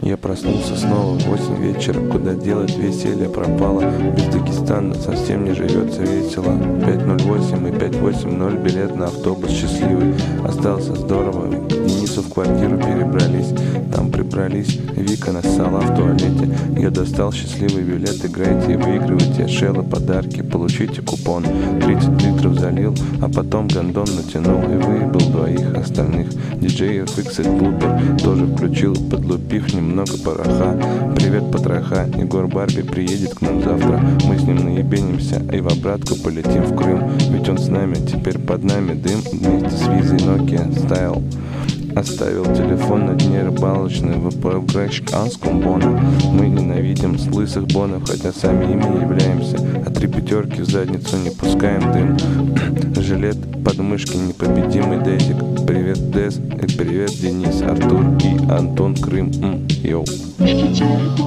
Я проснулся снова в 8 вечера. Куда делать веселье пропало. Без Дагестана совсем не живется весело. 5:08 и 5:80 билет на автобус счастливый. Остался здорово. К Денису в квартиру перебрались. Там прибрались. Вика нассала в туалете. Я достал счастливый билет. Играйте и выигрывайте шеллы, подарки. Получите купон. 30 литров залил, а потом гондон натянул и выебал двоих остальных. Диджей FX и Бупер тоже включил, подлупив немного пороха. Привет, потроха, Егор Барби приедет к нам завтра. Мы с ним наебенимся и в обратку полетим в Крым. Ведь он с нами, теперь под нами дым. Вместе с визой Nokia Style. Оставил телефон на дне рыбалочной в Погрещанском Бона. Мы ненавидим с лысых бонов, хотя сами ими являемся. А 3 пятерки в задницу не пускаем дым. Жилет под мышки, непобедимый Дезик. Привет, Дез, и привет, Денис, Артур и Антон Крым. Йоу.